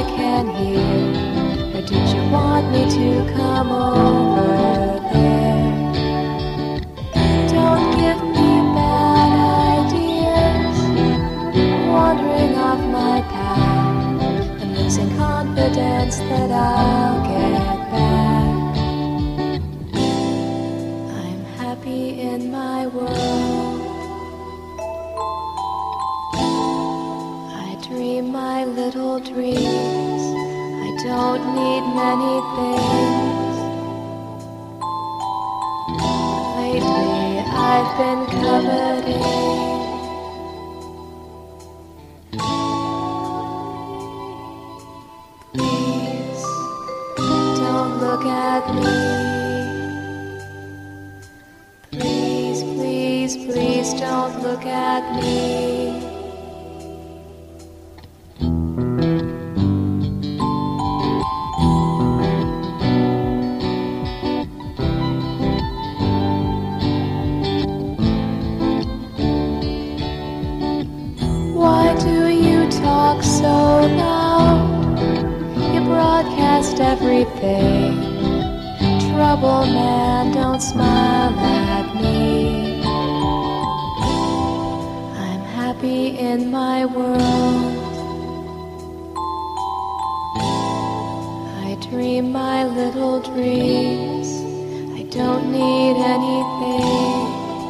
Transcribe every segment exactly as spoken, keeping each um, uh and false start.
can hear? Or did you want me to come over there? Don't give me bad ideas, wandering off my path and losing confidence that I'll get back. I'm happy in my world. I dream my little dreams. I don't need many things. Lately I've been coveting. Please don't look at me. Please, please, please don't look at me. Why do you talk so loud? You broadcast everything. Trouble, man, don't smile at me. I'm happy in my world. I dream my little dreams. I don't need anything.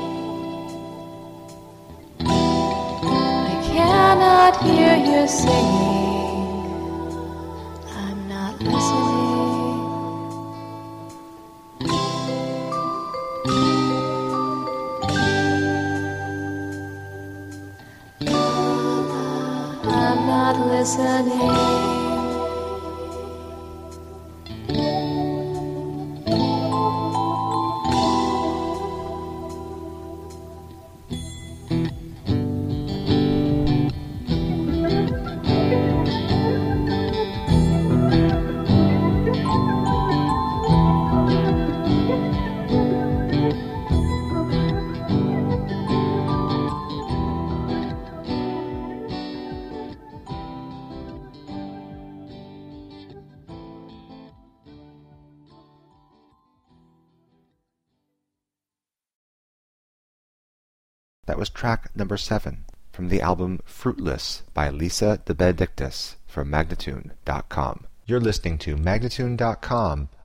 I cannot hear you singing. I'm not listening. I'm not listening. That was track number seven from the album Fruitless by Lisa de Benedictis from Magnatune dot com. You're listening to Magnatune dot com